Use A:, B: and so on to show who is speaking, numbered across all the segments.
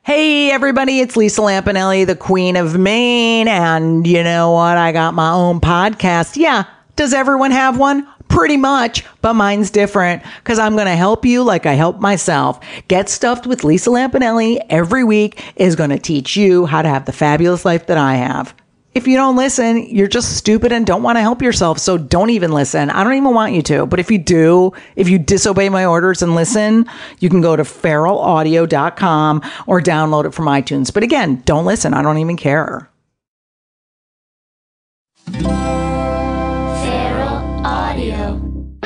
A: Hey everybody, it's Lisa Lampanelli, the Queen of Maine, and you know what? I got my own podcast. Yeah, does everyone have one? Pretty much, but mine's different because I'm going to help you like I help myself. Get Stuffed with Lisa Lampanelli every week is going to teach you how to have the fabulous life that I have. If you don't listen, you're just stupid and don't want to help yourself, so don't even listen. I don't even want you to. But if you do, if you disobey my orders and listen, you can go to feralaudio.com or download it from iTunes. But again, don't listen. I don't even care.
B: Feral Audio.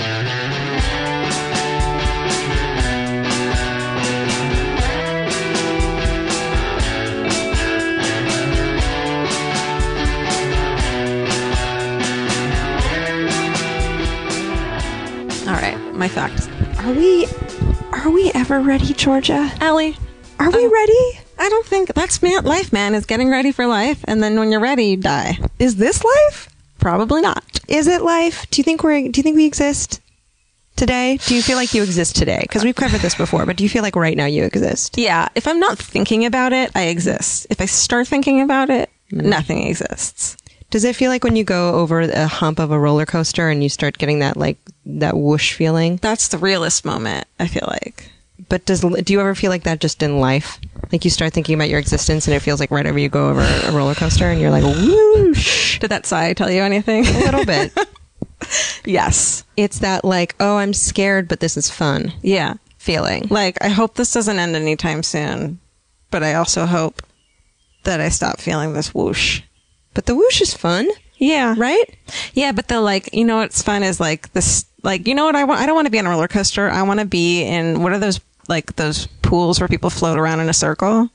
C: All right, my facts.
D: Are we ever ready, Georgia?
C: Allie,
D: Are we ready?
C: I don't think that's life, man, is getting ready for life, and then when you're ready, you die.
D: Is this life?
C: Probably not.
D: Is it life? Do you think we exist today? Do you feel like you exist today? Because we've covered this before, but do you feel like right now you exist?
C: Yeah, if I'm not thinking about it, I exist. If I start thinking about it, nothing exists.
D: Do it feel like when you go over a hump of a roller coaster and you start getting that whoosh feeling?
C: That's the realest moment, I feel like.
D: But do you ever feel like that just in life? Like you start thinking about your existence and it feels like right over you go over a roller coaster and you're like, whoosh.
C: Did that sigh tell you anything?
D: A little bit.
C: Yes.
D: It's that like, oh, I'm scared, but this is fun.
C: Yeah.
D: Feeling.
C: Like, I hope this doesn't end anytime soon, but I also hope that I stop feeling this whoosh.
D: But the whoosh is fun.
C: Yeah.
D: Right?
C: Yeah, but the you know what's fun is like this, you know what I want? I don't want to be on a roller coaster. I want to be in, what are those, those pools where people float around in a circle?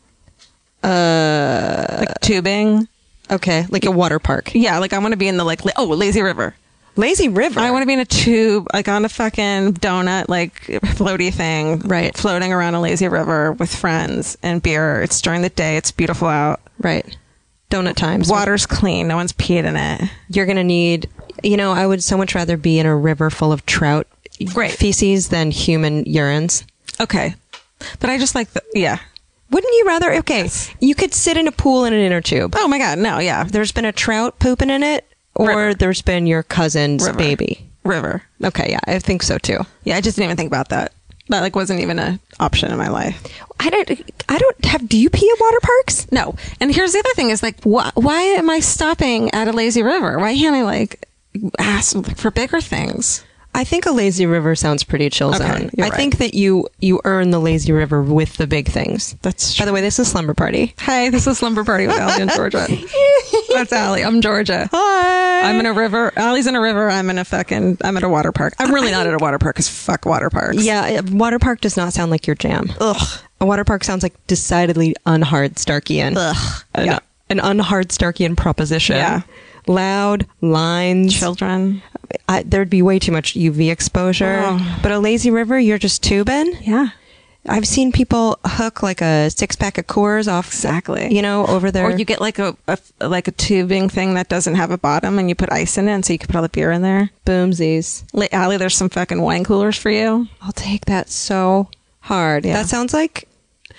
C: Like tubing.
D: Okay. Like a water park.
C: Yeah, I want to be in the lazy river.
D: Lazy river.
C: I want to be in a tube, on a fucking donut, floaty thing.
D: Right.
C: Floating around a lazy river with friends and beer. It's during the day. It's beautiful out.
D: Right. Donut times.
C: Water's clean. No one's peed in it.
D: You're going to need, I would so much rather be in a river full of trout feces than human urines.
C: Okay. But I just yeah.
D: Wouldn't you rather? Okay. Yes. You could sit in a pool in an inner tube.
C: Oh my God. No. Yeah.
D: There's been a trout pooping in it or
C: river.
D: There's been your cousin's baby.
C: River.
D: Okay. Yeah. I think so too.
C: Yeah. I just didn't even think about that. That wasn't even an option in my life.
D: I don't have, do you pee at water parks?
C: No. And here's the other thing is why am I stopping at a lazy river? Why can't I ask for bigger things?
D: I think a lazy river sounds pretty chill zone. I
C: right.
D: think that you earn the lazy river with the big things.
C: That's true.
D: By the way, this is Slumber Party.
C: Hi, this is Slumber Party with Allie and Georgia. That's Allie. I'm Georgia.
D: Hi.
C: I'm in a river. Allie's in a river. I'm at a water park. I'm really not at a water park because fuck water parks.
D: Yeah, water park does not sound like your jam.
C: Ugh.
D: A water park sounds like decidedly unhard Starkian.
C: Ugh.
D: Yeah. An unhard Starkian proposition.
C: Yeah.
D: Loud lines.
C: Children.
D: There'd be way too much UV exposure.
C: Oh.
D: But a lazy river, you're just tubing.
C: Yeah.
D: I've seen people hook a 6-pack of Coors off.
C: Exactly.
D: Over there.
C: Or you get a tubing thing that doesn't have a bottom and you put ice in it and so you can put all the beer in there.
D: Boomsies.
C: Allie, there's some fucking wine coolers for you.
D: I'll take that so hard.
C: Yeah.
D: That sounds like...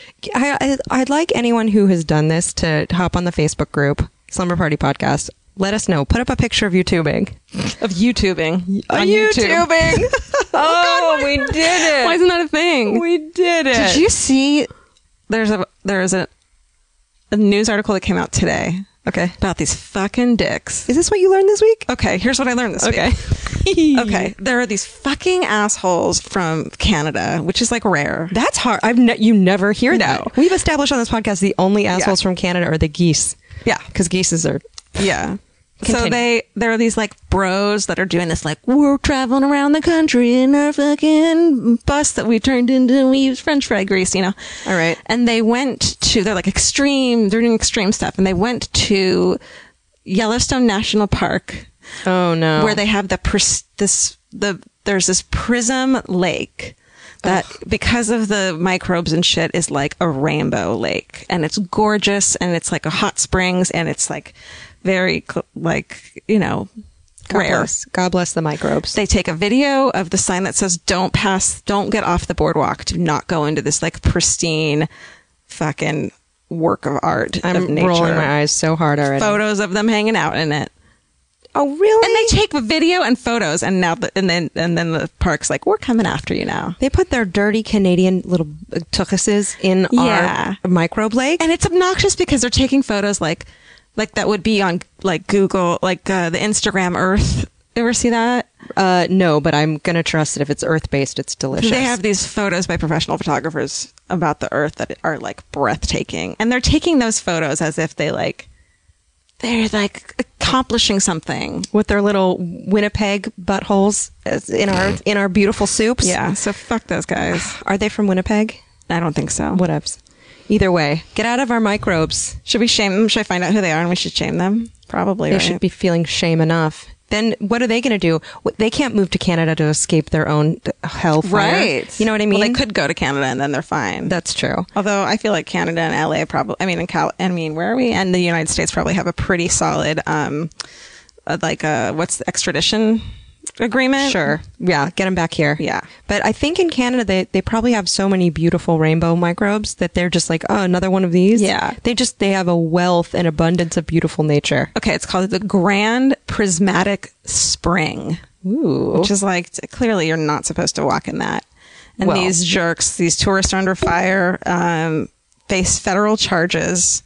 D: I'd like anyone who has done this to hop on the Facebook group, Slumber Party Podcast. Let us know. Put up a picture of you tubing.
C: Of YouTubing. On
D: YouTubing. Oh, we did it.
C: Why isn't that a thing?
D: We did it.
C: Did you see there's a news article that came out today.
D: Okay.
C: About these fucking dicks.
D: Is this what you learned this week?
C: Okay, here's what I learned this week. Okay. There are these fucking assholes from Canada, which is rare.
D: That's hard. You never hear that. We've established on this podcast the only assholes from Canada are the geese.
C: Yeah.
D: Because geeses are...
C: Yeah.
D: Continue.
C: So there are these bros that are doing this we're traveling around the country in our fucking bus that we turned into, we use French fry grease, All
D: right.
C: And they went to, they're doing extreme stuff. And they went to Yellowstone National Park.
D: Oh no.
C: Where they have there's this prism lake that because of the microbes and shit is like a rainbow lake, and it's gorgeous, and it's like a hot springs, and it's very rare.
D: God bless the microbes.
C: They take a video of the sign that says don't get off the boardwalk, do not go into this pristine fucking work of art of
D: I'm
C: nature.
D: rolling my eyes so hard already.
C: Photos of them hanging out in it.
D: Oh, really?
C: And they take video and photos, and now and then the park's like, we're coming after you now.
D: They put their dirty Canadian little tuchuses in
C: Yeah.
D: our microbe lake.
C: And it's obnoxious because they're taking photos like that would be on like Google, like the Instagram Earth. Ever see that?
D: No, but I'm gonna trust that if it's earth-based, it's delicious.
C: They have these photos by professional photographers about the Earth that are like breathtaking, and they're taking those photos as if they're like accomplishing something.
D: with their little Winnipeg buttholes in our beautiful soups.
C: Yeah, so fuck those guys.
D: Are they from Winnipeg?
C: I don't think so.
D: Whatevs. Either way, get out of our microbes.
C: Should we shame them? Should I find out who they are and we should shame them? Probably.
D: They
C: right?
D: should be feeling shame enough. Then what are they going to do? They can't move to Canada to escape their own hellfire.
C: Right.
D: You know what I mean?
C: Well, they could go to Canada and then they're fine.
D: That's true.
C: Although I feel like Canada and LA probably, where are we? And the United States probably have a pretty solid, what's the extradition agreement?
D: Sure. Yeah. Get them back here.
C: Yeah.
D: But I think in Canada, they probably have so many beautiful rainbow microbes that they're just like, oh, another one of these.
C: Yeah.
D: They have a wealth and abundance of beautiful nature.
C: Okay. It's called the Grand Prismatic Spring,
D: Ooh.
C: which is like, clearly you're not supposed to walk in that. And
D: Well.
C: these jerks, these tourists are under fire, face federal charges.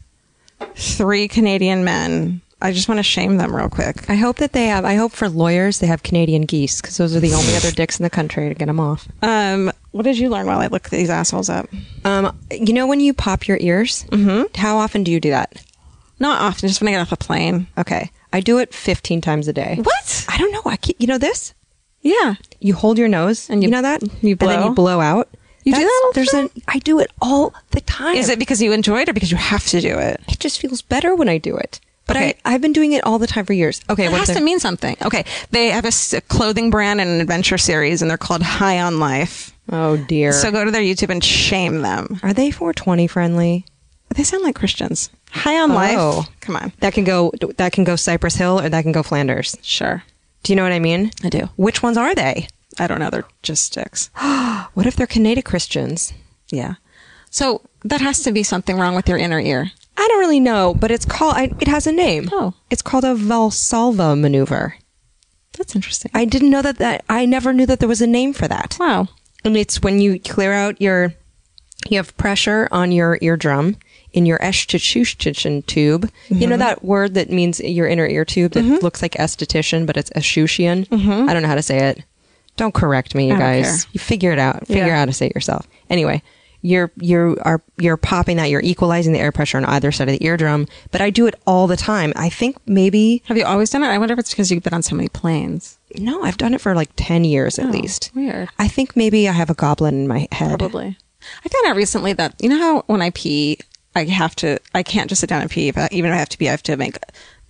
C: 3 Canadian men. I just want to shame them real quick.
D: I hope for lawyers, they have Canadian geese because those are the only other dicks in the country to get them off.
C: What did you learn while I looked these assholes up?
D: You know when you pop your ears? Mm-hmm. How often do you do that?
C: Not often, just when I get off a plane.
D: Okay. I do it 15 times a day.
C: What?
D: I don't know. You know this?
C: Yeah.
D: You hold your nose
C: And
D: you know that?
C: you blow?
D: And then you blow out.
C: You do that all the time?
D: I do it all the time.
C: Is it because you enjoy it or because you have to do it?
D: It just feels better when I do it. But
C: Okay.
D: I've been doing it all the time for years. Okay.
C: It has to mean something. Okay. They have a clothing brand and an adventure series, and they're called High on Life.
D: Oh, dear.
C: So go to their YouTube and shame them.
D: Are they 420 friendly?
C: They sound like Christians. High on Life. Come on.
D: That can go Cypress Hill or that can go Flanders.
C: Sure.
D: Do you know what I mean?
C: I do.
D: Which ones are they?
C: I don't know. They're just sticks.
D: What if they're Canadian Christians?
C: Yeah. So that has to be something wrong with your inner ear.
D: I don't really know, but it's called. It has a name.
C: Oh.
D: It's called a Valsalva maneuver.
C: That's interesting.
D: I didn't know that. I never knew that there was a name for that.
C: Wow.
D: And it's when you clear out you have pressure on your eardrum in your esthetician tube.
C: Mm-hmm.
D: You know that word that means your inner ear tube that looks like esthetician, but it's esthetician?
C: Mm-hmm.
D: I don't know how to say it. Don't correct me, you
C: I don't
D: guys.
C: care.
D: You figure it out. Figure
C: Yeah.
D: out how to say it yourself. Anyway, you're popping that. You're equalizing the air pressure on either side of the eardrum. But I do it all the time. I think maybe
C: Have you always done it? I wonder if it's because you've been on so many planes.
D: no. I've done it for like 10 years at least.
C: Weird.
D: I think maybe I have a goblin in my head.
C: Probably. I found out recently that, you know how when I pee, I can't just sit down and pee. But even if I have to pee, I have to make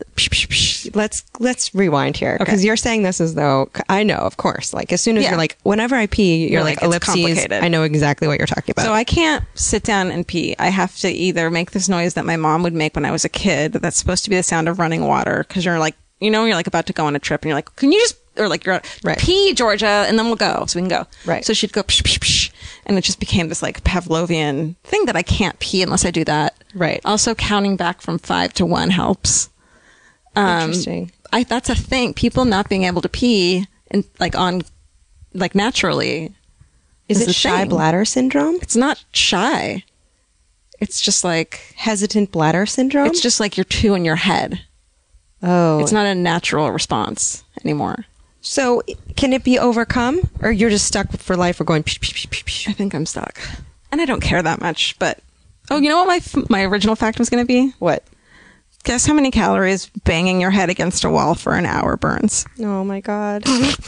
D: Let's rewind here because
C: Okay.
D: you're saying this as though I know, of course. Like as soon as
C: Yeah.
D: you're like, whenever I pee, you're like
C: it's
D: ellipses.
C: complicated.
D: I know exactly what you're talking about.
C: So I can't sit down and pee. I have to either make this noise that my mom would make when I was a kid. That's supposed to be the sound of running water. Cause you're like, you're like about to go on a trip and you're like, can you just, or like you're
D: Right.
C: pee, Georgia, and then we'll go. So we can go.
D: Right.
C: So she'd go psh, psh, psh, and it just became this like Pavlovian thing that I can't pee unless I do that.
D: Right.
C: Also counting back from 5 to 1 helps.
D: Interesting.
C: That's a thing. People not being able to pee and like naturally.
D: Is
C: a
D: it shy
C: thing.
D: bladder syndrome?
C: It's not shy. It's just like,
D: Hesitant bladder syndrome?
C: it's just like you're too in your head.
D: oh.
C: It's not a natural response anymore.
D: So can it be overcome, or you're just stuck for life? Or going? Psh, psh, psh, psh, psh.
C: I think I'm stuck. And I don't care that much, but oh, you know what my original fact was going to be?
D: What?
C: Guess how many calories banging your head against a wall for an hour burns?
D: Oh my god.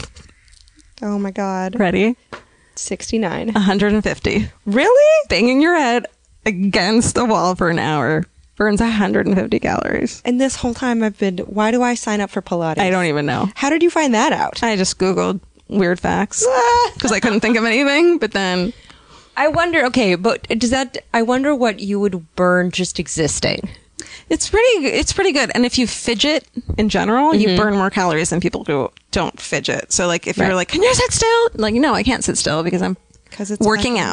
D: Oh my god.
C: Ready?
D: 69.
C: 150.
D: Really?
C: Banging your head against a wall for an hour burns 150 calories.
D: And this whole time why do I sign up for Pilates?
C: I don't even know.
D: How did you find that out?
C: I just Googled weird facts because I couldn't think of anything, but then
D: I wonder, okay, but I wonder what you would burn just existing.
C: it's pretty good. And if you fidget in general, you burn more calories than people who don't fidget. So like if
D: Right.
C: you're like, can you sit still? Like, no, I can't sit still because I'm
D: 'Cause it's
C: working
D: fucking-
C: out.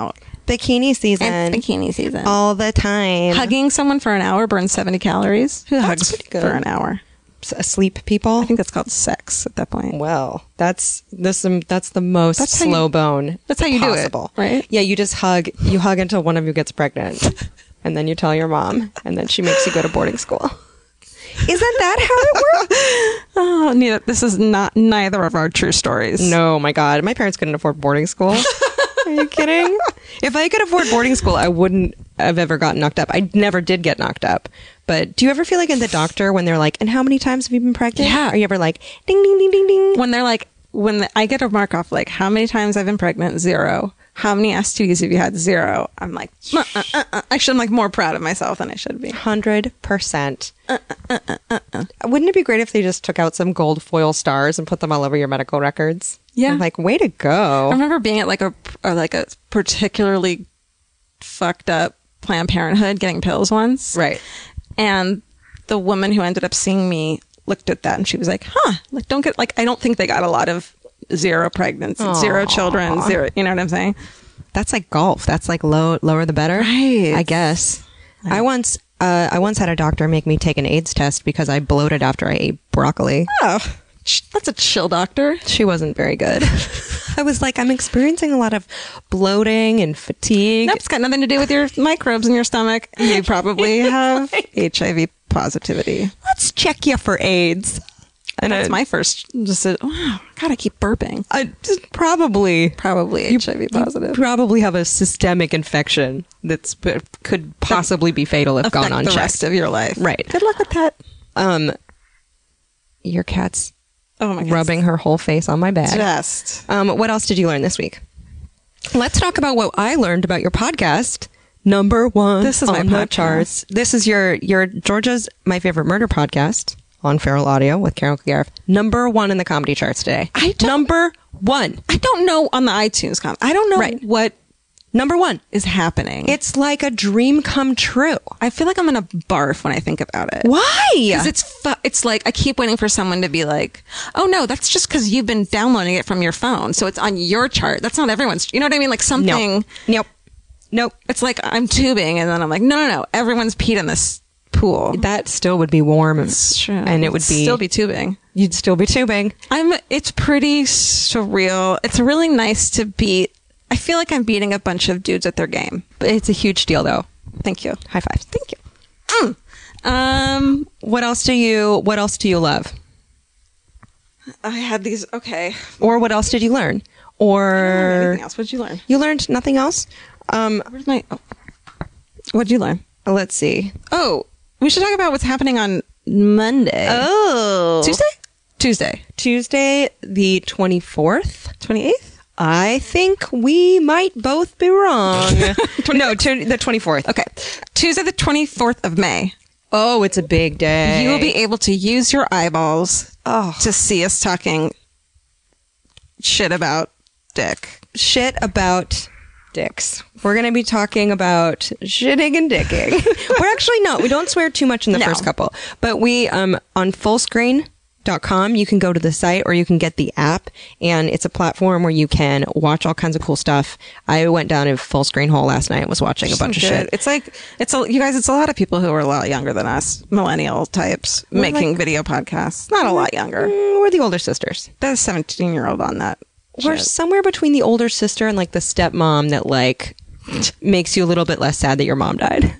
D: bikini season.
C: It's bikini season.
D: All the time.
C: Hugging someone for an hour burns 70 calories. Who hugs
D: pretty good.
C: for an hour?
D: Asleep people.
C: I think that's called sex at that point.
D: Well, that's the most
C: That's how
D: slow
C: you-
D: bone.
C: that's how you do it,
D: possible,
C: right?
D: Yeah, you just hug. You hug until one of you gets pregnant, and then you tell your mom, and then she makes you go to boarding school. Isn't that how it works?
C: Oh, this is neither of our true stories.
D: No, my God, my parents couldn't afford boarding school. Are you kidding? If I could afford boarding school, I wouldn't have ever gotten knocked up. I never did get knocked up. But do you ever feel like in the doctor when they're like, and how many times have you been pregnant?
C: Yeah.
D: Are you ever like, ding, ding, ding, ding, ding?
C: When they're like, I get a mark off, like, how many times I've been pregnant? 0. How many STDs have you had? 0. I'm like, actually, I'm like more proud of myself than I should be.
D: 100%. Wouldn't it be great if they just took out some gold foil stars and put them all over your medical records?
C: Yeah.
D: I'm like, way to go.
C: I remember being at like a particularly fucked up Planned Parenthood getting pills once.
D: Right.
C: And the woman who ended up seeing me looked at that and she was like, like, I don't think they got a lot of 0 pregnancy, 0 children, 0, you know what I'm saying?
D: That's like golf. That's like lower the better.
C: Right.
D: I guess. I once had a doctor make me take an AIDS test because I bloated after I ate broccoli.
C: Oh, that's a chill doctor.
D: She wasn't very good. I was like, I'm experiencing a lot of bloating and fatigue.
C: Nope, it's got nothing to do with your microbes in your stomach. You probably have HIV positivity.
D: Let's check you for AIDS.
C: And that's my first, just said, wow, God, I keep burping.
D: Probably
C: HIV positive.
D: You probably have a systemic infection that's could possibly be fatal if gone
C: Affect
D: unchecked.
C: the rest of your life.
D: Right.
C: Good luck with that.
D: Your cat's
C: Oh my God.
D: rubbing her whole face on my bag.
C: Just.
D: What else did you learn this week? Let's talk about what I learned about your podcast. Number 1.
C: This is my
D: on the
C: podcast.
D: charts. This is your Georgia's My Favorite Murder podcast on Feral Audio with Carol Kagarev. Number 1 in the comedy charts today. Number 1.
C: I don't know on the iTunes I don't know
D: Right.
C: what
D: Number 1.
C: is happening.
D: It's like a dream come true.
C: I feel like I'm gonna barf when I think about it.
D: Why?
C: Because it's like I keep waiting for someone to be like, oh no, that's just because you've been downloading it from your phone, so it's on your chart. That's not everyone's. You know what I mean? Like something.
D: Nope.
C: It's like I'm tubing, and then I'm like, no, everyone's peed in this pool.
D: That still would be warm.
C: It's true.
D: And it would be
C: still be tubing.
D: You'd still be tubing.
C: It's pretty surreal. It's really nice to beat. I feel like I'm beating a bunch of dudes at their game.
D: It's a huge deal, though.
C: Thank you.
D: High five.
C: Thank you.
D: What else do you love?
C: I had these. Okay.
D: Or what else did you learn? Or
C: Anything else? What did you learn?
D: you learned nothing else?
C: Where's my? Oh. What did you learn?
D: Let's see.
C: Oh, we should talk about what's happening on Monday.
D: Oh.
C: Tuesday,
D: the 24th.
C: 28th.
D: I think we might both be wrong. No, the 24th.
C: Okay, Tuesday, the 24th of May.
D: Oh, it's a big day.
C: You will be able to use your eyeballs to see us talking shit about dick.
D: Shit about dicks. We're going to be talking about shitting and dicking. We're actually not. We don't swear too much in the
C: No.
D: first couple. But we, on fullscreen.com, you can go to the site or you can get the app, and it's a platform where you can watch all kinds of cool stuff. I went down a full screen hole last night and was watching a bunch of shit.
C: It's like you guys. It's a lot of people who are a lot younger than us, millennial types, making video podcasts. Not a lot younger.
D: We're the older sisters.
C: There's a 17-year-old on that.
D: We're
C: shit.
D: somewhere between the older sister and like the stepmom that like makes you a little bit less sad that your mom died.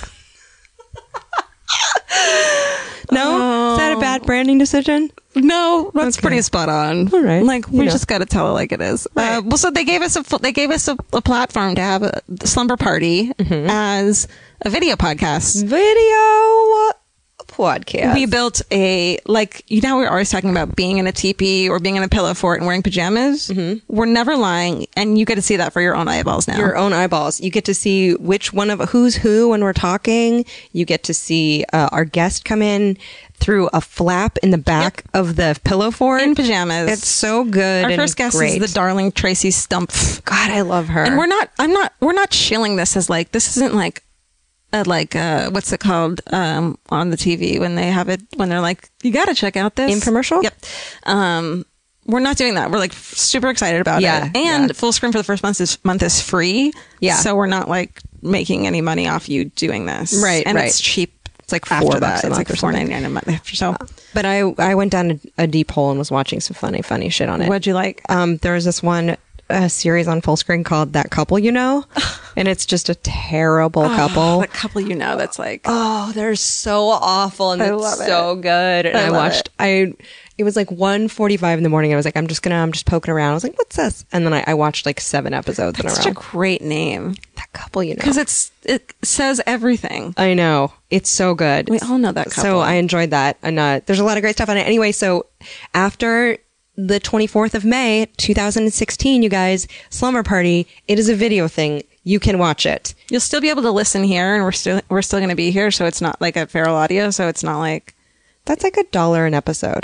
D: No? Is that a bad branding decision?
C: No, that's
D: Okay.
C: pretty spot on.
D: All right.
C: Like we
D: You know.
C: just got to tell it like it is.
D: Right.
C: Well, so they gave us a platform to have a slumber party as a video podcast.
D: Video podcast.
C: We built we're always talking about being in a teepee or being in a pillow fort and wearing pajamas. We're never lying, and you get to see that for your own eyeballs now.
D: Your own eyeballs. You get to see which one of who's who when we're talking. You get to see our guest come in through a flap in the back of the pillow fort
C: in pajamas.
D: It's so good.
C: Our
D: and
C: first guest
D: great.
C: is the darling Tracy Stumpf.
D: God, I love her.
C: And we're not shilling this as like, this isn't like what's it called on the TV when they have it, when they're like, you got to check out this
D: Infomercial?
C: Yep. we're not doing that. We're like super excited about
D: Yeah,
C: it. And
D: yeah.
C: Full Screen for the first month is free.
D: Yeah.
C: So we're not like making any money off you doing this.
D: Right,
C: And
D: right.
C: it's cheap.
D: It's like
C: After
D: $4
C: that,
D: a
C: it's
D: month
C: like
D: or something.
C: $4.99 a month after. So
D: But I went down a deep hole and was watching some funny shit on it.
C: what'd you like?
D: There was this one series on Full Screen called That Couple You Know, and it's just a terrible couple.
C: The couple that's like,
D: Oh, they're so awful and
C: I
D: it's
C: love
D: so good. And
C: I
D: I
C: love
D: watched. It was like 1:45 in the morning. I was like, I'm just poking around. I was like, what's this? And then I watched like 7 episodes in a
C: that's
D: row.
C: such a great name
D: That Couple You Know,
C: because it says everything.
D: I know it's so good.
C: We all know that couple.
D: So I enjoyed that, and there's a lot of great stuff on it. Anyway, so after the 24th of May, 2016, you guys, Slumber Party. It is a video thing. You can watch it.
C: You'll still be able to listen here, and we're still going to be here. So it's not like a feral audio. So it's not like
D: That's like $1 an episode.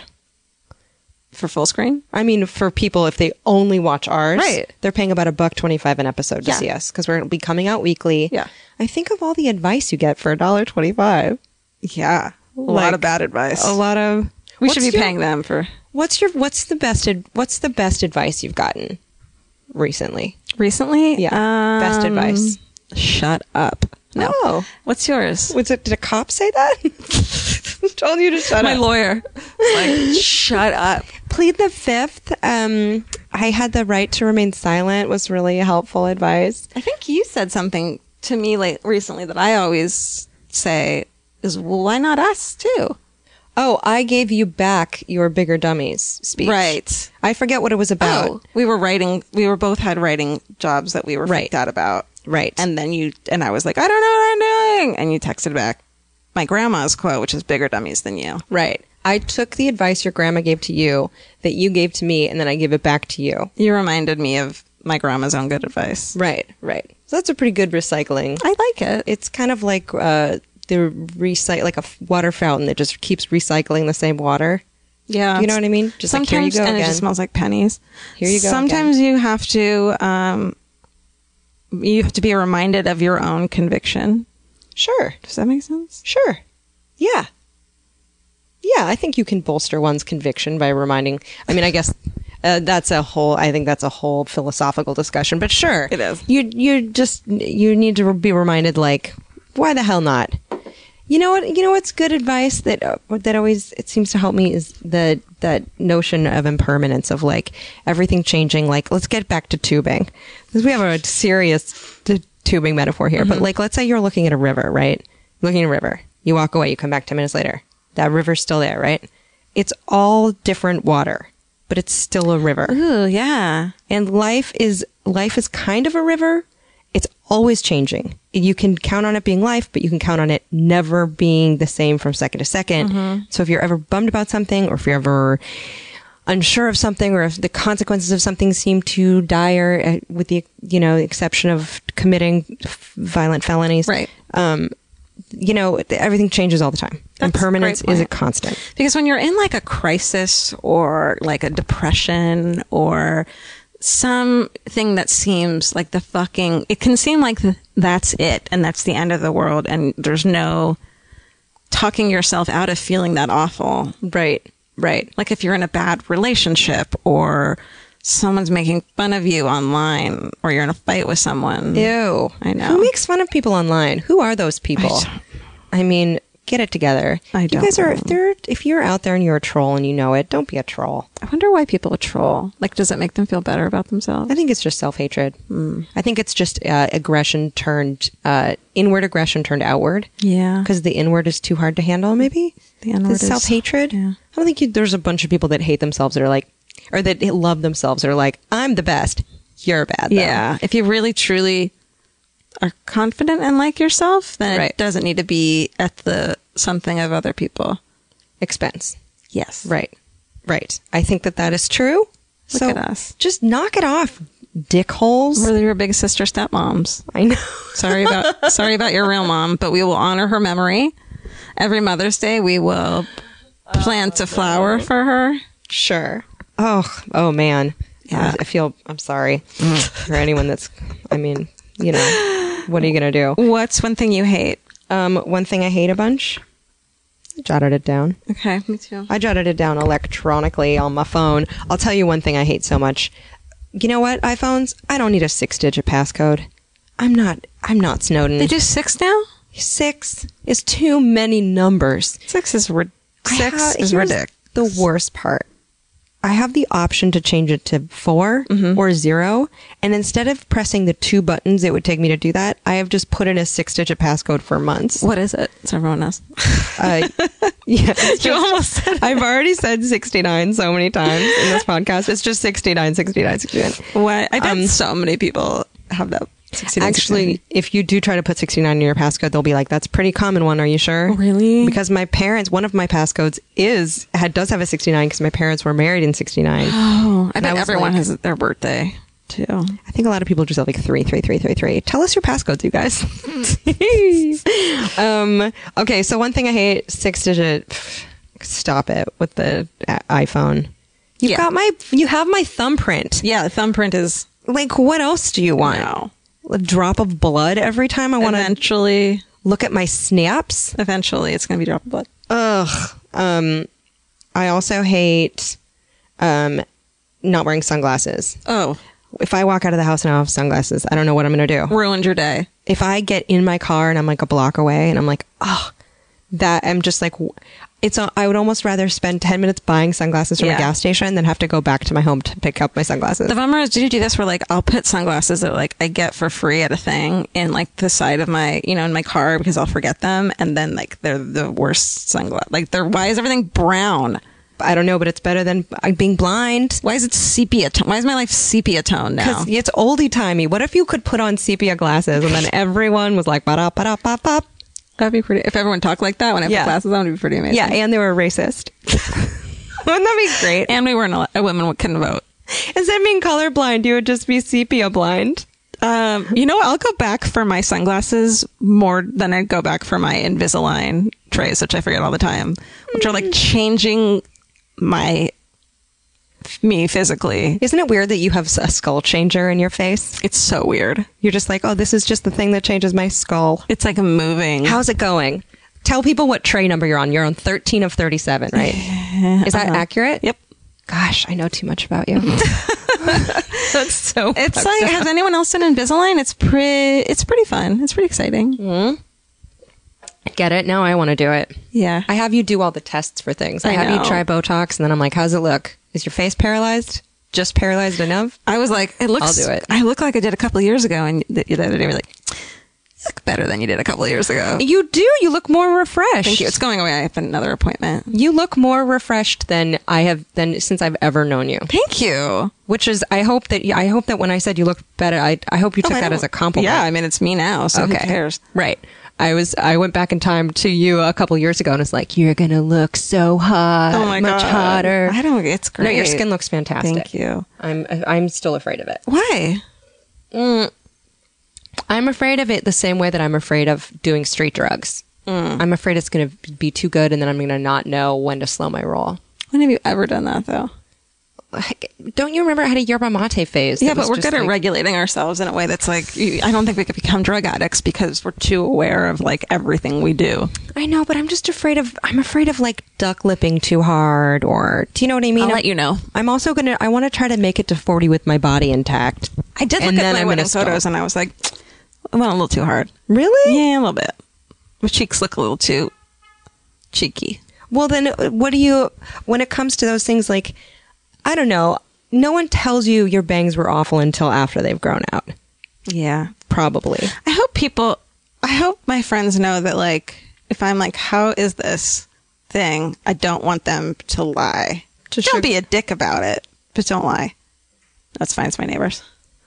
C: for Full Screen.
D: I mean, for people, if they only watch ours,
C: Right.
D: they're paying about $1.25 an episode to
C: Yeah.
D: see us because we'll be coming out weekly.
C: Yeah.
D: I think of all the advice you get for $1.25.
C: Yeah, a
D: Like,
C: lot of bad advice.
D: A lot of.
C: We should be
D: What's your-
C: paying them for
D: What's the best advice you've gotten recently?
C: recently.
D: Yeah, best advice.
C: Shut up. No.
D: Oh.
C: What's yours?
D: Did a cop say that? Told you to shut
C: My
D: up.
C: lawyer. Like, shut up.
D: Plead the fifth. I had the right to remain silent was really helpful advice.
C: I think you said something to me recently that I always say is, well, why not us too?
D: Oh, I gave you back your Bigger Dummies speech.
C: Right.
D: I forget what it was about.
C: Oh, we were both had writing jobs that we were freaked out about.
D: Right.
C: And then I was like, I don't know what I'm doing. And you texted back my grandma's quote, which is bigger dummies than you.
D: Right. I took the advice your grandma gave to you that you gave to me, and then I give it back to you.
C: You reminded me of my grandma's own good advice.
D: Right. So that's a pretty good recycling.
C: I like it.
D: It's kind of like like a water fountain that just keeps recycling the same water.
C: Yeah.
D: You know what I mean? Just like, here you go
C: and it
D: again.
C: just smells like pennies.
D: Here you go
C: Sometimes you have to be reminded of your own conviction.
D: Sure.
C: Does that make sense?
D: Sure. Yeah. Yeah, I think you can bolster one's conviction by reminding. I mean, I guess that's a whole philosophical discussion, but sure.
C: It is.
D: You need to be reminded, like, why the hell not? You know what's good advice that always it seems to help me is that notion of impermanence, of like everything changing. Like, let's get back to tubing, because we have a serious tubing metaphor here. But like, let's say you're looking at a river, right? Looking at a river, you walk away, you come back 10 minutes later, that river's still there, right? It's all different water, but it's still a river.
C: Ooh, yeah.
D: And life is kind of a river. It's always changing. You can count on it being life, but you can count on it never being the same from second to second. So if you're ever bummed about something, or if you're ever unsure of something, or if the consequences of something seem too dire, with the exception of committing violent felonies,
C: Right.
D: Everything changes all the time.
C: That's
D: Impermanence
C: a great
D: is a
C: point.
D: constant.
C: Because when you're in like a crisis or like a depression or something that seems like it can seem like that's it and that's the end of the world, and there's no talking yourself out of feeling that awful.
D: Right.
C: Like if you're in a bad relationship or someone's making fun of you online or you're in a fight with someone.
D: Ew.
C: I know.
D: Who makes fun of people online? Who are those people? I mean, get it together.
C: I don't
D: You guys are,
C: know.
D: if you're out there and you're a troll and you know it, don't be a troll.
C: I wonder why people troll. Like, does it make them feel better about themselves?
D: I think it's just self-hatred. I think it's just inward aggression turned outward.
C: Yeah.
D: Because the inward is too hard to handle, maybe?
C: The inward is-
D: self-hatred?
C: yeah.
D: I don't think there's a bunch of people that hate themselves that are like, or that love themselves that are like, I'm the best. You're bad, though.
C: Yeah. If you really, truly are confident and like yourself, then
D: Right.
C: it doesn't need to be at the something of other people.
D: Expense.
C: Yes.
D: Right. I think that is true.
C: Look
D: So
C: at us.
D: just knock it off, dickholes.
C: We're your big sister stepmoms.
D: I know.
C: Sorry about your real mom, but we will honor her memory. Every Mother's Day, we will plant a flower for her.
D: Sure. Oh man.
C: Yeah.
D: I'm sorry for anyone that's, what are you going to do?
C: What's one thing you hate?
D: One thing I hate a bunch. Jotted it down.
C: Okay, me too.
D: I jotted it down electronically on my phone. I'll tell you one thing I hate so much. You know what, iPhones? I don't need a 6-digit passcode. I'm not Snowden.
C: They do 6 now?
D: 6 is too many numbers.
C: 6 is
D: Here's
C: ridiculous.
D: the worst part. I have the option to change it to 4 or 0, and instead of pressing the 2 buttons it would take me to do that, I have just put in a 6-digit passcode for months.
C: What is it? So everyone knows.
D: Yeah,
C: You almost said it.
D: I've already said 69 so many times in this podcast. It's just 69.
C: What? I bet so many people have that. 69,
D: Actually,
C: 69.
D: if you do try to put 69 in your passcode, they'll be like, "That's a pretty common one. Are you sure?"
C: Really?
D: Because my parents, one of my passcodes does have a 69 because my parents were married in 69.
C: Oh, I
D: And I
C: bet
D: was
C: everyone
D: like-
C: has their birthday too.
D: I think a lot of people just have like 33333. Tell us your passcodes, you guys. Okay, so one thing I hate, 6-digit. Stop it with the iPhone. You have my thumbprint.
C: Yeah, the thumbprint is
D: Like, what else do you want?
C: No.
D: A drop of blood every time I want to
C: eventually
D: look at my snaps?
C: it's going to be drop of blood.
D: Ugh. I also hate not wearing sunglasses.
C: Oh,
D: If I walk out of the house and I don't have sunglasses, I don't know what I'm going to do.
C: ruined your day.
D: If I get in my car and I'm like a block away and I'm like, oh, that I'm just like, I would almost rather spend 10 minutes buying sunglasses from a
C: Yeah.
D: gas station than have to go back to my home to pick up my sunglasses.
C: The bummer is, did you do this where like I'll put sunglasses that like I get for free at a thing in like the side of my, in my car because I'll forget them, and then like they're the worst sunglasses. Like why is everything brown?
D: I don't know, but it's better than being blind.
C: Why is it sepia tone? Why is my life sepia tone now?
D: Because it's oldie timey. What if you could put on sepia glasses and then everyone was like, ba-da-ba-da-ba-ba?
C: That'd be pretty. If everyone talked like that when I
D: Yeah.
C: put glasses on, it'd be pretty amazing.
D: Yeah, and they were racist. Wouldn't that be great?
C: And we weren't a women couldn't vote.
D: Instead of being colorblind, you would just be sepia blind.
C: You know what? I'll go back for my sunglasses more than I'd go back for my Invisalign trays, which I forget all the time, which are like changing me physically.
D: Isn't it weird that you have a skull changer in your face?
C: It's so weird.
D: You're just like, oh, this is just the thing that changes my skull.
C: It's like moving.
D: How's it going? Tell people what tray number you're on. You're on 13 of 37, right? Is that accurate?
C: Yep.
D: Gosh, I know too much about you. That's so
C: It's
D: fucked
C: like,
D: up.
C: has anyone else done Invisalign? It's pretty fun. It's pretty exciting.
D: Get it? Now I want to do it.
C: Yeah.
D: I have you do all the tests for things. I
C: I
D: have
C: know.
D: you try Botox, and then I'm like, how's it look? Is your face paralyzed? Just paralyzed enough?
C: I was like, it looks.
D: I'll do it.
C: I look like I did a couple of years ago, and the other day we were like, you look better than you did a couple of years ago.
D: You do. You look more refreshed.
C: Thank you. It's going away. I have another appointment.
D: You look more refreshed than I have since I've ever known you.
C: Thank you.
D: Which is, I hope that when I said you look better, I hope you took that as a compliment.
C: Yeah, I mean, it's me now, so who cares?
D: Right. I went back in time to you a couple years ago and it's like, you're going to look so hot.
C: Oh my
D: much
C: God.
D: hotter.
C: I don't. It's great.
D: No, your skin looks fantastic.
C: Thank you.
D: I'm still afraid of it.
C: Why?
D: I'm afraid of it the same way that I'm afraid of doing street drugs. I'm afraid it's going to be too good and then I'm going to not know when to slow my roll.
C: When have you ever done that, though?
D: Don't you remember I had a yerba mate phase?
C: Yeah,
D: that
C: but
D: was
C: we're
D: just
C: good at
D: like-
C: regulating ourselves in a way that's like, I don't think we could become drug addicts because we're too aware of like everything we do.
D: I know, but I'm just afraid of like duck lipping too hard, or do you know what I mean?
C: I'll let you know.
D: I'm also I want to try to make it to 40 with my body intact.
C: I did
D: And
C: look
D: then
C: at my
D: I'm
C: wedding
D: gonna stop.
C: photos and I was like, I went a little too hard.
D: Really?
C: Yeah, a little bit. My cheeks look a little too cheeky.
D: Well, then what do you, when it comes to those things, like, I don't know, no one tells you your bangs were awful until after they've grown out.
C: Yeah.
D: Probably.
C: I hope my friends know that like, if I'm like, how is this thing? I don't want them to lie. Don't be a dick about it, but don't lie. That's fine. It's my neighbors.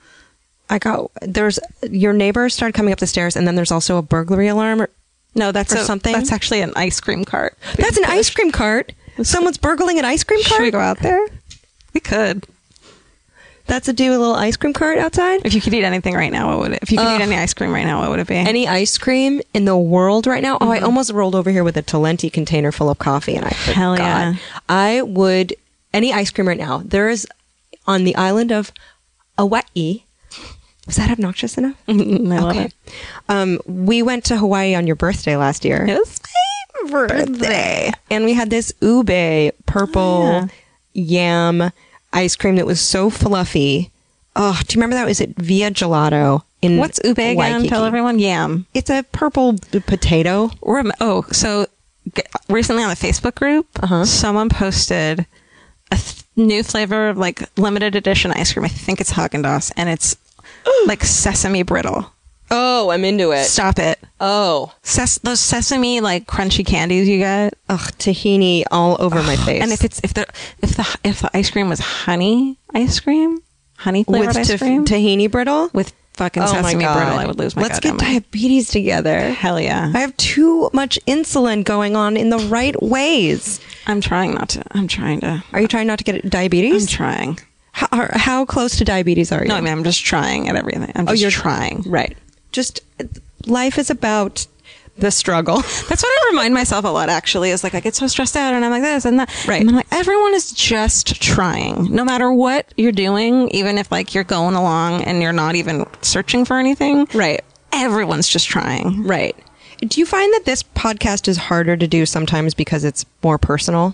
D: Your neighbors started coming up the stairs, and then there's also a burglary alarm.
C: No, that's
D: For something?
C: That's actually an ice cream cart.
D: That's an ice cream cart. Someone's burgling an ice cream cart.
C: Should we go out there? We could.
D: That's a little ice cream cart outside.
C: If you could eat anything right now, what would it? If you could eat any ice cream right now, what would it be?
D: Any ice cream in the world right now? Oh, I almost rolled over here with a Talenti container full of coffee, and I forgot.
C: Hell yeah.
D: I would any ice cream right now. There is on the island of Hawaii. Was that obnoxious enough?
C: I love it.
D: We went to Hawaii on your birthday last year.
C: It was my
D: birthday. And we had this ube purple yam ice cream that was so fluffy. Oh, do you remember that? Was it Via Gelato in
C: What's ube again?
D: Waikiki?
C: Tell everyone. Yam.
D: It's a purple potato.
C: So recently on the Facebook group, someone posted a new flavor of like limited edition ice cream. I think it's Haagen-Dazs, and it's like sesame brittle.
D: Oh, I'm into it.
C: Stop it.
D: Oh.
C: Those sesame like crunchy candies you get.
D: Ugh, tahini all over my face.
C: And if the ice cream was honey flavored
D: with
C: ice cream
D: tahini brittle?
C: with fucking
D: Oh my
C: sesame
D: God.
C: brittle, I would lose my
D: Let's get
C: goddamn mind.
D: diabetes together.
C: Hell yeah.
D: I have too much insulin going on in the right ways.
C: I'm trying not to. I'm trying to.
D: Are you trying not to get
C: I'm
D: diabetes?
C: trying.
D: How close to diabetes are you?
C: No, I mean, I'm just trying at everything. I'm just
D: you're
C: trying.
D: Right. Just life is about the struggle.
C: That's what I remind myself a lot, actually, is like I get so stressed out and I'm like this and that.
D: Right.
C: And I'm like, everyone is just trying. No matter what you're doing, even if like you're going along and you're not even searching for anything.
D: Right.
C: Everyone's just trying.
D: Right. Do you find that this podcast is harder to do sometimes because it's more personal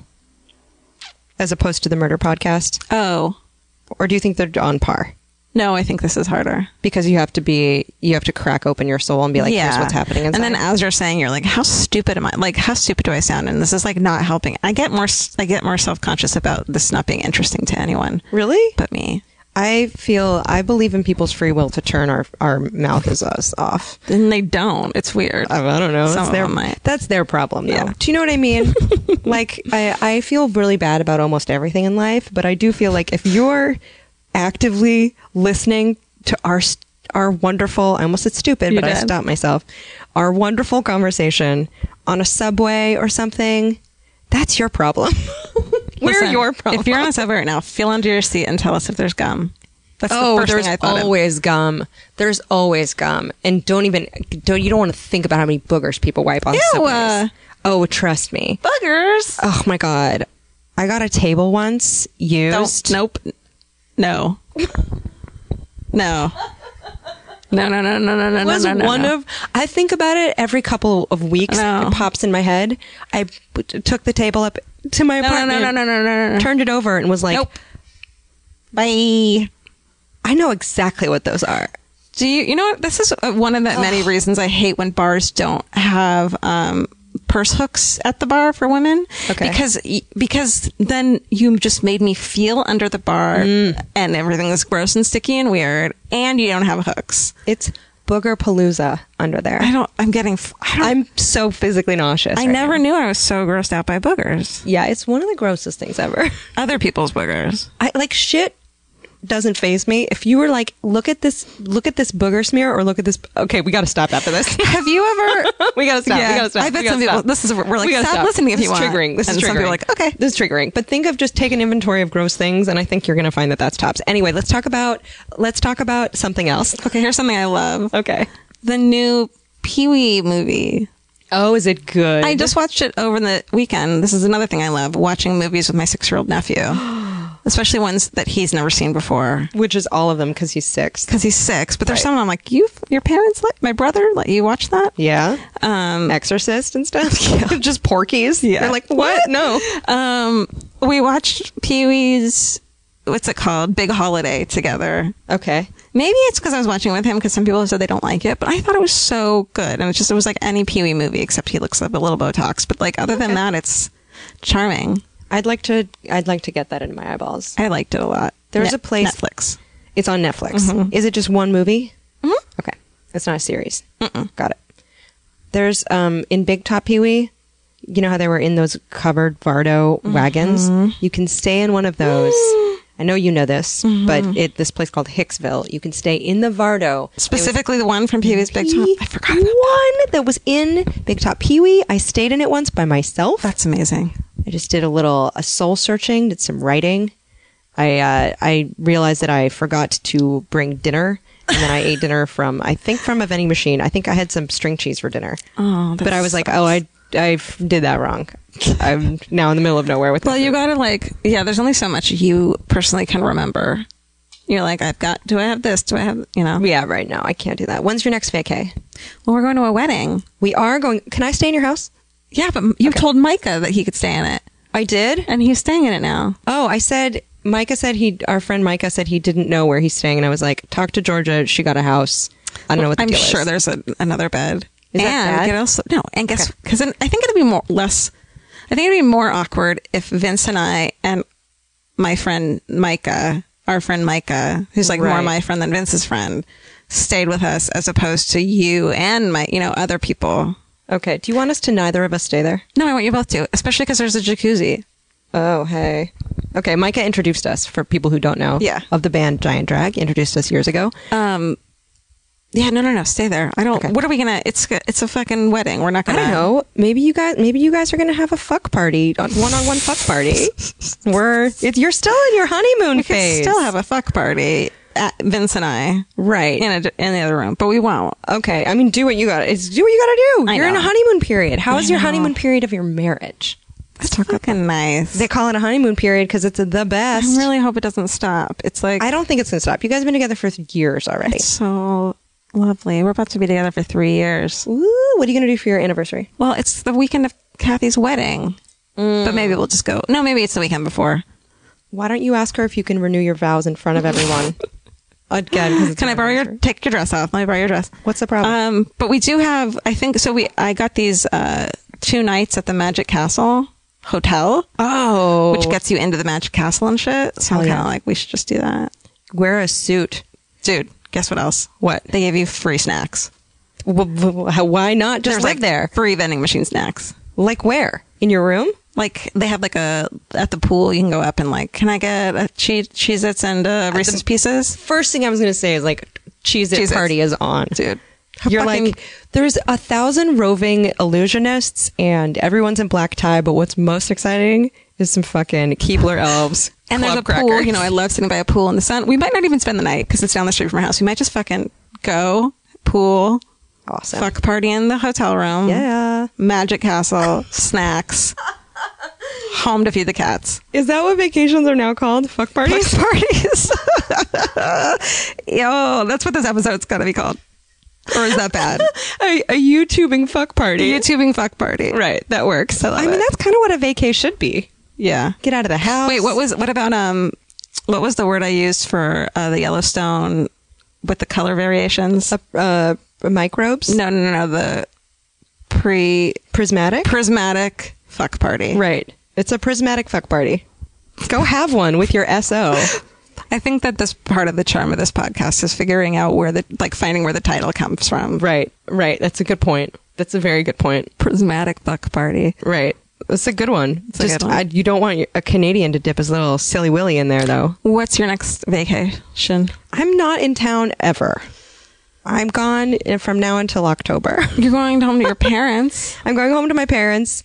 D: as opposed to the murder podcast?
C: Oh.
D: Or do you think they're on par?
C: No, I think this is harder.
D: Because you have to crack open your soul and be like, here's what's happening inside.
C: And then as you're saying, you're like, how stupid am I? Like, how stupid do I sound? And this is like not helping. I get more self-conscious about this not being interesting to anyone.
D: Really?
C: But me.
D: I believe in people's free will to turn our mouths off.
C: And they don't. It's weird.
D: I don't know.
C: Some of them might.
D: That's their problem, though.
C: Yeah.
D: Do you know what I mean? Like, I feel really bad about almost everything in life, but I do feel like if you're actively listening to our wonderful, I almost said stupid,
C: You
D: but I
C: did.
D: stopped myself, our wonderful conversation on a subway or something, that's your problem. We're
C: Listen,
D: your problem.
C: If you're on a subway right now, feel under your seat and tell us if there's gum. That's the first
D: there's
C: thing I thought of.
D: always gum. There's always gum. And you don't want to think about how many boogers people wipe on subways. Oh, trust me.
C: Boogers.
D: Oh my God. I got a table once used.
C: Nope. No. No. No.
D: Was one of I think about it every couple of weeks.
C: No.
D: It pops in my head. I took the table up to my apartment.
C: No.
D: Turned it over and was like,
C: Nope. Bye.
D: I know exactly what those are.
C: Do you know what? This is one of the many reasons I hate when bars don't have purse hooks at the bar for women.
D: Okay.
C: Because then you just made me feel under the bar and everything is gross and sticky and weird and you don't have hooks.
D: It's booger palooza under there. I'm so physically nauseous.
C: I never knew I was so grossed out by boogers.
D: Yeah, it's one of the grossest things ever.
C: Other people's boogers.
D: I like shit doesn't faze me. If you were like, look at this booger smear, or look at this. Okay, we got to stop after this.
C: Have you ever?
D: We got to stop.
C: Yeah,
D: We got to stop.
C: I bet
D: We
C: some
D: gotta
C: people.
D: stop.
C: We're like,
D: We gotta
C: stop listening if
D: This
C: you
D: is
C: want.
D: triggering. This
C: and
D: is
C: some
D: triggering.
C: people are like, okay.
D: This is triggering. But think of just take an inventory of gross things, and I think you're going to find that that's tops. Anyway, let's talk about something else.
C: Okay, here's something I love.
D: Okay.
C: The new Pee-wee movie.
D: Oh, is it good?
C: I just watched it over the weekend. This is another thing I love, watching movies with my 6-year-old nephew. Especially ones that he's never seen before.
D: Which is all of them because he's 6.
C: Because he's 6. But there's
D: Right.
C: some I'm like, your parents, my brother, let you watch that?
D: Yeah. Exorcist and stuff. Just Porky's.
C: Yeah.
D: They're like, what? No.
C: We watched Pee-wee's, what's it called? Big Holiday together.
D: Okay.
C: Maybe it's because I was watching with him because some people have said they don't like it, but I thought it was so good. And it was like any Pee-wee movie except he looks like a little Botox. But like other than that, it's charming.
D: I'd like to get that into my eyeballs.
C: I liked it a lot.
D: There's a place.
C: Netflix.
D: It's on Netflix.
C: Mm-hmm.
D: Is it just one movie? Mm-hmm. Okay. It's not a series. Got it. There's in Big Top Pee-wee, you know how they were in those covered Vardo wagons? You can stay in one of those. I know you know this, but this place called Hicksville, you can stay in the Vardo.
C: Specifically the one from Pee-wee's Big Top. I forgot about
D: one that was in Big Top Pee-wee. I stayed in it once by myself.
C: That's amazing.
D: I just did a soul searching, did some writing. I realized that I forgot to bring dinner, and then I ate dinner from a vending machine. I think I had some string cheese for dinner.
C: Oh,
D: but I was like, I did that wrong. I'm now in the middle of nowhere with.
C: Well, you gotta there's only so much you personally can remember. You're like, do I have this? Do I have,
D: Yeah, right now I can't do that. When's your next vacay?
C: Well, we're going to a wedding.
D: We are going. Can I stay in your house?
C: Yeah, but you told Micah that he could stay in it,
D: I did.
C: and he's staying in it now.
D: Oh, our friend Micah said he didn't know where he's staying, and I was like, talk to Georgia. She got a house. I don't know what the
C: I'm
D: deal
C: sure
D: is.
C: there's and bed.
D: Is that
C: and
D: bad?
C: It also, no, and guess because I think it'd be more awkward if Vince and I and my friend Micah, our friend Micah, who's like more
D: Right.
C: my friend than Vince's friend, stayed with us as opposed to you and my, other people.
D: Okay. Do you want us to neither of us stay there?
C: No, I want you both to, especially because there's a jacuzzi.
D: Oh, hey. Okay, Micah introduced us, for people who don't know,
C: Yeah.
D: of the band Giant Drag. Introduced us years ago.
C: Yeah, no, stay there. I don't.
D: Okay.
C: What are we gonna? It's a fucking wedding. We're not
D: I
C: gonna.
D: don't know. Maybe you guys are gonna have a fuck party, a one-on-one fuck party. You're still in your honeymoon
C: We could
D: phase.
C: still have a fuck party. Vince and I,
D: right.
C: in the other room, but we won't.
D: Okay, I mean, do what you gotta do.
C: I
D: You're in
C: know.
D: a honeymoon period. How is
C: I
D: your
C: know.
D: honeymoon period of your marriage?
C: It's fucking nice.
D: They call it a honeymoon period because it's the best.
C: I really hope it doesn't stop. It's like
D: I don't think it's gonna stop. You guys have been together for years already.
C: it's so lovely. We're about to be together for 3 years.
D: Ooh, what are you gonna do for your anniversary?
C: Well, it's the weekend of Kathy's wedding, but maybe we'll just go. No, maybe it's the weekend before.
D: Why don't you ask her if you can renew your vows in front of everyone? Again, 'cause it's
C: Can I
D: your
C: borrow
D: anniversary.
C: take your dress off? Let me borrow your dress.
D: What's the problem?
C: But we do have, I think, so I got these 2 nights at the Magic Castle Hotel,
D: Oh,
C: which gets you into the Magic Castle and shit. So
D: Hell
C: I'm
D: yeah.
C: kind of like, we should just do that.
D: wear a suit.
C: Dude, guess what else?
D: What?
C: They gave you free snacks.
D: Why not just
C: There's
D: live
C: like
D: there?
C: free vending machine snacks.
D: Like where? In your room?
C: Like they have like at the pool, you can go up and like, can I get a Cheez-Its and Reese's Pieces?
D: First thing I was going to say is like, Cheez-It
C: Cheez-Its.
D: party is on.
C: Dude.
D: You're
C: Fucking-
D: like, there's 1,000 roving illusionists and everyone's in black tie, but what's most exciting is some fucking Keebler elves.
C: And there's a
D: club
C: pool,
D: crackers.
C: I love sitting by a pool in the sun. We might not even spend the night because it's down the street from our house. We might just fucking go, pool,
D: Awesome.
C: fuck party in the hotel room.
D: Yeah.
C: Magic Castle, snacks, home to feed the cats.
D: Is that what vacations are now called? Fuck parties?
C: Fuck parties. Yo, that's what this episode's got to be called. Or is that bad?
D: a YouTubing fuck party.
C: YouTubing fuck party.
D: Right, that works.
C: I love
D: I mean,
C: it.
D: that's kind of what a vacay should be.
C: Yeah.
D: Get out of the house.
C: Wait, what about what was the word I used for the Yellowstone with the color variations?
D: microbes?
C: No, the
D: Prismatic?
C: prismatic fuck party.
D: Right. It's a prismatic fuck party. Go have one with your SO.
C: I think that this part of the charm of this podcast is figuring out finding where the title comes from.
D: Right. That's a good point. That's a very good point.
C: Prismatic fuck party.
D: Right. It's a good one.
C: a good one.
D: You don't want a Canadian to dip his little silly willy in there, though.
C: What's your next vacation?
D: I'm not in town ever. I'm gone from now until October.
C: You're going home to your parents.
D: I'm going home to my parents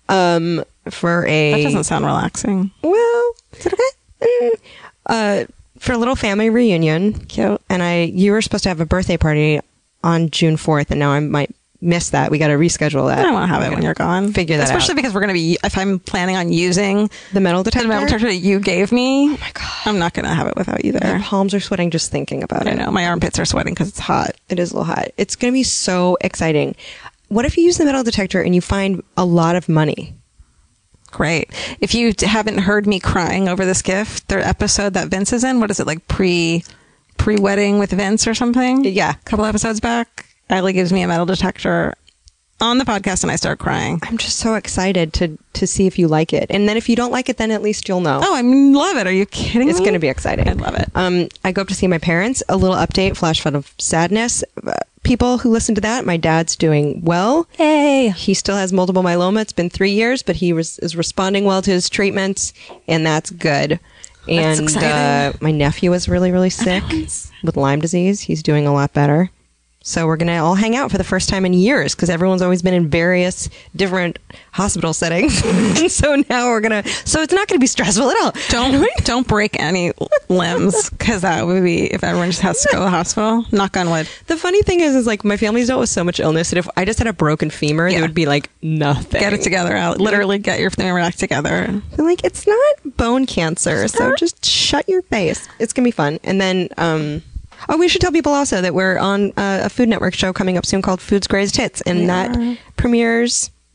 D: for a...
C: That doesn't sound relaxing.
D: Well, is it okay? For a little family reunion.
C: Cute.
D: And you were supposed to have a birthday party on June 4th, and now I might miss that. We got to reschedule that.
C: I don't want to have it when you're gone.
D: Figure that
C: Especially
D: out.
C: because we're going to be, if I'm planning on using
D: The metal detector?
C: the metal detector that you gave me.
D: Oh my God.
C: I'm not going to have it without you
D: My
C: there.
D: palms are sweating just thinking about
C: I
D: it.
C: know. My armpits are sweating because it's hot.
D: It is a little hot. It's going to be so exciting. What if you use the metal detector and you find a lot of money?
C: Great. If you haven't heard me crying over this gift, the episode that Vince is in, what is it, like pre-wedding with Vince or something?
D: Yeah.
C: A couple episodes back, Eileen gives me a metal detector on the podcast and I start crying.
D: I'm just so excited to see if you like it. And then if you don't like it, then at least you'll know.
C: Oh, I love it. Are you kidding me?
D: It's going to be exciting.
C: I love it.
D: I go up to see my parents. A little update, flash flood of sadness. People who listen to that, my dad's doing well.
C: Hey.
D: He still has multiple myeloma. It's been 3 years, but he is responding well to his treatments, and that's good.
C: That's
D: And
C: exciting.
D: my nephew is really, really sick with Lyme disease. He's doing a lot better. So we're going to all hang out for the first time in years because everyone's always been in various different hospital settings. And so now we're going to, so it's not going to be stressful at all.
C: Don't break any limbs because that would be if everyone just has to go to the hospital. Knock on wood.
D: The funny thing is like my family's dealt with so much illness that if I just had a broken femur,
C: Yeah.
D: there would be like nothing.
C: Get it together, Al. Literally get your femur back together.
D: I'm like, it's not bone cancer, so just shut your face. It's going to be fun. And then, we should tell people also that we're on a Food Network show coming up soon called Food's Greatest Hits, and that premieres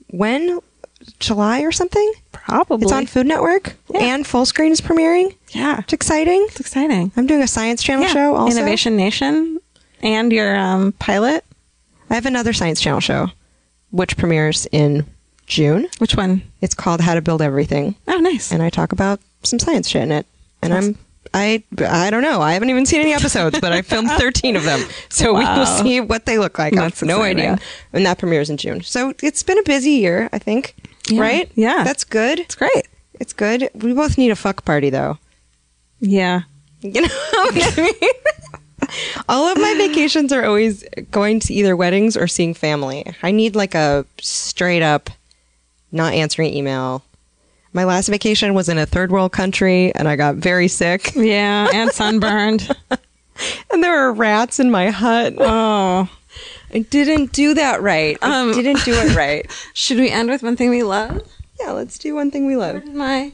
D: when? July or something?
C: Probably.
D: It's on Food Network,
C: Yeah.
D: and Full Screen is premiering.
C: Yeah.
D: It's exciting.
C: It's exciting.
D: I'm doing a Science Channel show also.
C: Innovation Nation and your pilot.
D: I have another Science Channel show, which premieres in June.
C: Which one?
D: It's called How to Build Everything,
C: Oh, nice.
D: and I talk about some science shit in it. And I don't know. I haven't even seen any episodes, but I filmed 13 of them, so we will see what they look like.
C: That's
D: I have no
C: exciting.
D: idea. And that premieres in June. So it's been a busy year, I think.
C: Yeah.
D: Right?
C: Yeah.
D: That's good.
C: It's great.
D: It's good. We both need a fuck party, though.
C: Yeah.
D: You know what I mean? All of my vacations are always going to either weddings or seeing family. I need like a straight up not answering email. My last vacation was in a third world country and I got very sick.
C: Yeah. And sunburned.
D: And there were rats in my hut.
C: Oh.
D: I didn't do that right. I didn't do it right.
C: Should we end with one thing we love?
D: Yeah, let's do one thing we love.
C: Where's my...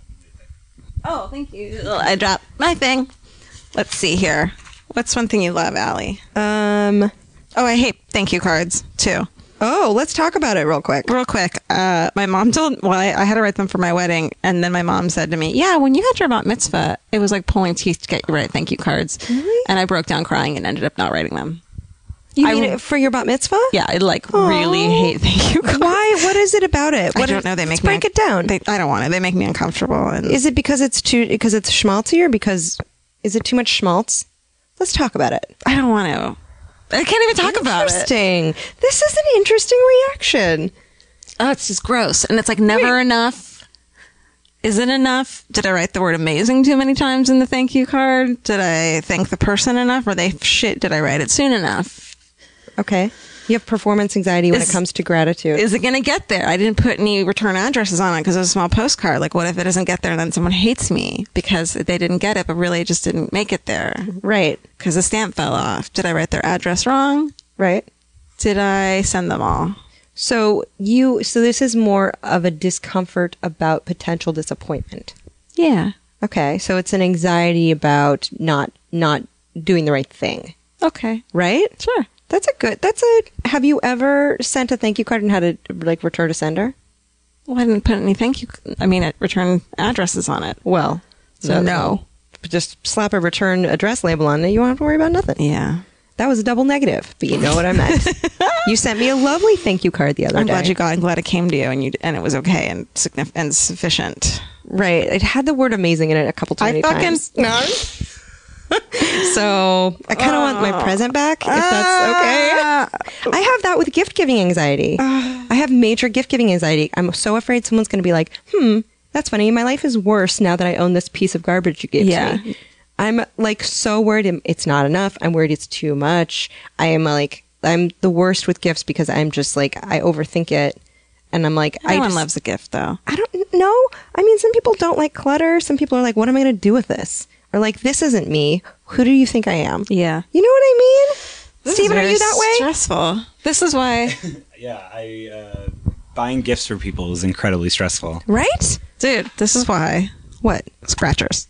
C: Oh, thank you. I dropped my thing. Let's see here. What's one thing you love, Allie? Oh, I hate thank you cards, too.
D: Oh, let's talk about it real quick.
C: Real quick, my mom told... Well, I had to write them for my wedding, and then my mom said to me, yeah, when you had your bat mitzvah, it was like pulling teeth to get you to write thank you cards.
D: Really?
C: And I broke down crying and ended up not writing them.
D: You
C: I
D: mean
C: will-
D: it for your bat mitzvah?
C: Yeah, I really hate thank you cards.
D: Why? What is it about it?
C: I
D: What
C: don't
D: is-
C: know. They make
D: let's
C: me
D: break it down.
C: I don't want it. They make me uncomfortable. And
D: Is it because it's schmaltzy or because is it too much schmaltz? Let's talk about it.
C: I don't want to. I can't even talk about it.
D: Interesting. This is an interesting reaction.
C: Oh, it's just gross. And it's like never enough. Is it enough? Did I write the word amazing too many times in the thank you card? Did I thank the person enough? Or did I write it soon enough?
D: Okay. You have performance anxiety when
C: Is-
D: it comes to gratitude.
C: Is it going to get there? I didn't put any return addresses on it because it was a small postcard. Like, what if it doesn't get there and then someone hates me because they didn't get it, but really just didn't make it there
D: right.
C: because the stamp fell off? Did I write their address wrong?
D: Right.
C: Did I send them all?
D: So this is more of a discomfort about potential disappointment.
C: Yeah.
D: Okay. So it's an anxiety about not doing the right thing.
C: Okay.
D: Right?
C: Sure.
D: Have you ever sent a thank you card and had to like return to sender?
C: Well, I didn't put any return addresses on it.
D: Well,
C: So no.
D: Just slap a return address label on it. You won't have to worry about nothing.
C: Yeah.
D: That was a double negative, but you know what I meant. You sent me a lovely thank you card the other
C: I'm
D: day.
C: glad I'm glad it came to you and it was okay and and sufficient.
D: Right. It had the word amazing in it a couple too many times.
C: no.
D: So I kind of want my present back, if that's okay. I have that with gift giving anxiety. I have major gift giving anxiety. I'm so afraid someone's going to be like, that's funny. My life is worse now that I own this piece of garbage you gave
C: Yeah.
D: me. I'm like so worried it's not enough. I'm worried it's too much. I'm the worst with gifts because I'm just like, I overthink it. And I'm like,
C: Everyone loves a gift though.
D: I don't know. I mean, some people don't like clutter. Some people are like, what am I going to do with this? Or like, this isn't me. Who do you think I am?
C: Yeah.
D: You know what I mean?
C: This
D: Steven,
C: is
D: are
C: very
D: you that way?
C: Stressful. This is why,
B: Yeah, buying gifts for people is incredibly stressful.
D: Right?
C: dude, this is why.
D: What?
C: Scratchers.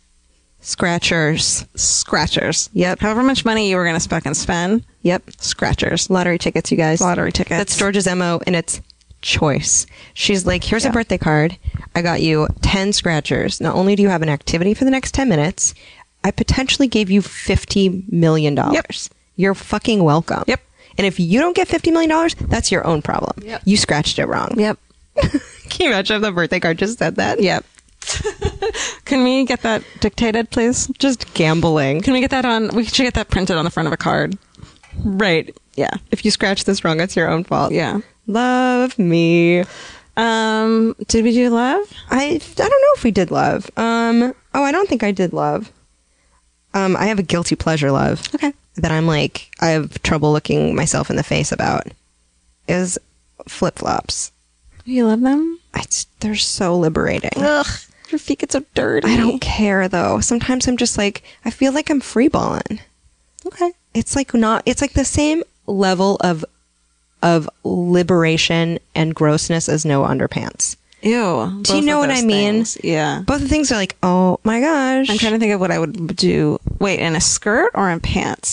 D: Scratchers. Yep.
C: However much money you were going to spend,
D: Yep.
C: scratchers.
D: Lottery tickets, you guys.
C: Lottery tickets.
D: That's George's MO, and it's choice. She's like, here's a birthday card. I got you 10 scratchers. Not only do you have an activity for the next 10 minutes, I potentially gave you $50 million.
C: Yep.
D: You're fucking welcome.
C: Yep.
D: And if you don't get $50 million, that's your own problem.
C: Yep.
D: You scratched it wrong.
C: Yep.
D: Can you imagine if the birthday card just said that?
C: Yep. Can we get that dictated, please?
D: Just gambling.
C: Can we get that on? We should get that printed on the front of a card.
D: Right.
C: Yeah.
D: If you scratch this wrong, it's your own fault.
C: Yeah.
D: Love me.
C: Did we do love?
D: I don't know if we did love. I don't think I did love. I have a guilty pleasure love.
C: Okay.
D: That I'm like, I have trouble looking myself in the face about is flip-flops.
C: You love them?
D: They're so liberating.
C: Ugh. Your feet get so dirty.
D: I don't care though. Sometimes I'm just like, I feel like I'm freeballing.
C: Okay.
D: It's like the same level of liberation and grossness as no underpants.
C: Ew.
D: Do you know what I mean?
C: Yeah.
D: Both the things are like, oh my gosh.
C: I'm trying to think of what I would do. Wait, in a skirt or in pants?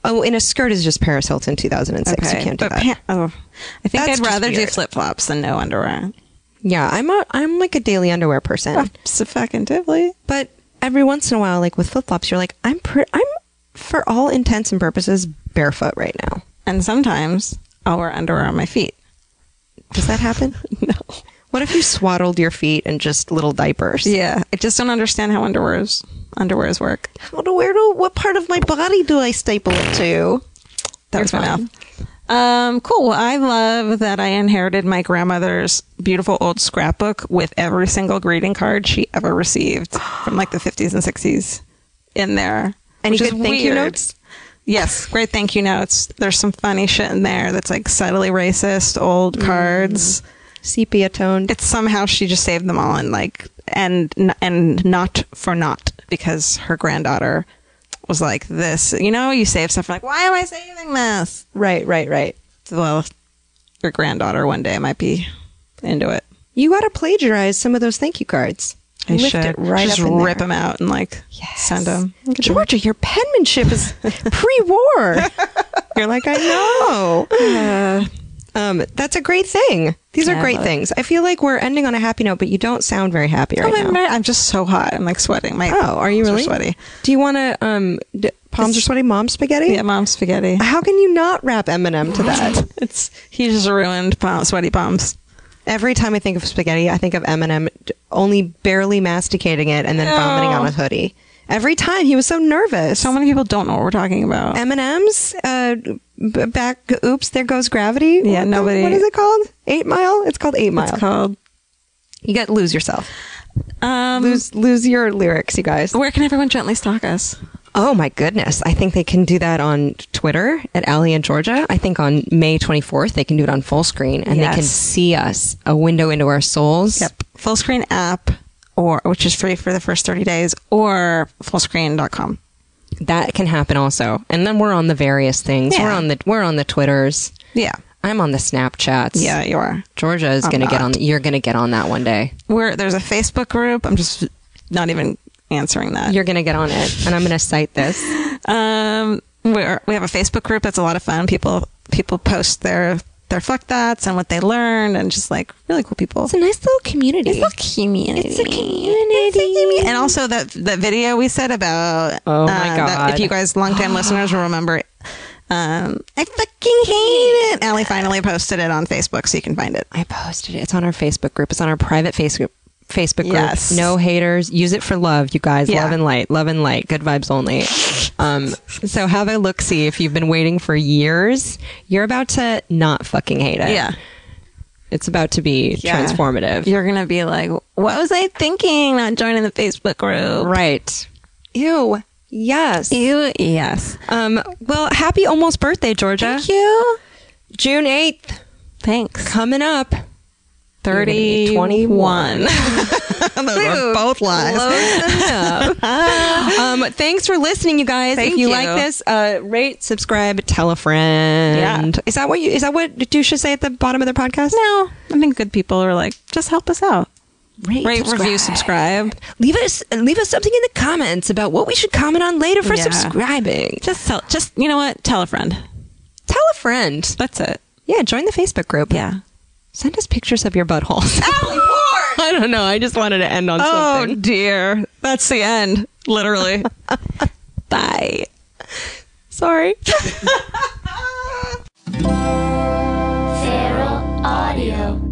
D: Oh, in a skirt is just Paris Hilton 2006. You can't do that.
C: I think
D: That's
C: I'd rather
D: just
C: do
D: weird.
C: flip-flops than no underwear.
D: Yeah, I'm like a daily underwear person.
C: So fucking diddly.
D: But every once in a while, like with flip flops, you're like, I'm for all intents and purposes barefoot right now.
C: And sometimes I'll wear underwear on my feet.
D: Does that happen?
C: No.
D: What if you swaddled your feet in just little diapers?
C: Yeah, I just don't understand how underwears work.
D: What part of my body do I staple it to?
C: That was my
D: fine.
C: mouth. Cool. Well, I love that I inherited my grandmother's beautiful old scrapbook with every single greeting card she ever received from like the 50s and 60s in there.
D: Any
C: which is
D: good thank you
C: weird.
D: notes?
C: Yes, great thank you notes. There's some funny shit in there that's like subtly racist, old cards.
D: Sepia toned.
C: It's somehow she just saved them all and like and not for naught because her granddaughter was like this. You know, you save stuff like, why am I saving this?
D: Right.
C: Well, your granddaughter one day might be into it.
D: You got to plagiarize some of those thank you cards.
C: I
D: Lift
C: should
D: it right
C: just
D: up in
C: rip
D: there.
C: them out and like send them.
D: Georgia, your penmanship is pre-war. You're like, I know. That's a great thing. These are
C: Yeah, I
D: great
C: love it.
D: things. I feel like we're ending on a happy note, but you don't sound very happy right now.
C: I'm just so hot. I'm like sweating. My
D: Oh, are you
C: palms
D: really?
C: sweaty?
D: Do you want to, palms are sweaty, mom spaghetti?
C: Yeah, mom spaghetti.
D: How can you not wrap Eminem to that?
C: He just ruined sweaty palms.
D: Every time I think of spaghetti, I think of Eminem only barely masticating it and then vomiting on a hoodie. Every time. He was so nervous.
C: So many people don't know what we're talking about.
D: M&M's, oops, there goes gravity.
C: Yeah, nobody-
D: What is it called? 8 Mile? It's called 8 Mile.
C: It's called.
D: You got to lose yourself. Lose your lyrics, you guys.
C: Where can everyone gently stalk us?
D: Oh my goodness. I think they can do that on Twitter at Allie and Georgia. I think on May 24th, they can do it on full screen and they can
C: Yes.
D: see us, a window into our souls.
C: Yep. Full Screen app, which is free for the first 30 days, or fullscreen.com.
D: That can happen also. And then we're on the various things.
C: Yeah.
D: We're on the Twitters.
C: Yeah.
D: I'm on the Snapchats.
C: Yeah, you are.
D: Georgia is
C: I'm
D: going to get
C: not.
D: on. You're going to get on that one day.
C: There's a Facebook group. I'm just not even answering that.
D: You're going to get on it, and I'm going to cite this.
C: We have a Facebook group that's a lot of fun. People post their fuck that's and what they learned, and just like really cool people.
D: It's a nice little community.
C: It's a community. And also that video we said about.
D: Oh my
C: that
D: God.
C: if you guys longtime listeners will remember. I fucking hate it. Allie finally posted it on Facebook, so you can find it.
D: I posted it. It's on our Facebook group. It's on our private Facebook group.
C: Yes.
D: No haters. Use it for love, you guys.
C: Yeah.
D: Love and light. Love and light. Good vibes only. So have a look-see. If you've been waiting for years, you're about to not fucking hate it.
C: Yeah.
D: It's about to be transformative.
C: You're gonna be like, what was I thinking? Not joining the Facebook group.
D: Right. Ew. Yes.
C: Ew. Yes.
D: Well, happy almost birthday, Georgia.
C: Thank you.
D: June 8th.
C: Thanks.
D: Coming up.
C: 21. Those are both lies.
D: Thanks for listening, you guys.
C: Thank
D: if you
C: you.
D: like this, rate, subscribe, tell a friend.
C: Yeah.
D: Is that what Dusha should say at the bottom of their podcast?
C: No, I think good people are like, just help us out.
D: Rate,
C: Review, subscribe.
D: Leave us something in the comments about what we should comment on later for
C: Yeah.
D: subscribing.
C: Just you know what? Tell a friend.
D: Tell a friend.
C: That's it.
D: Yeah, join the Facebook group.
C: Yeah.
D: Send us pictures of your buttholes. I don't know. I just wanted to end on something.
C: Oh dear. That's the end. Literally. Bye.
D: Sorry.
E: Feral Audio.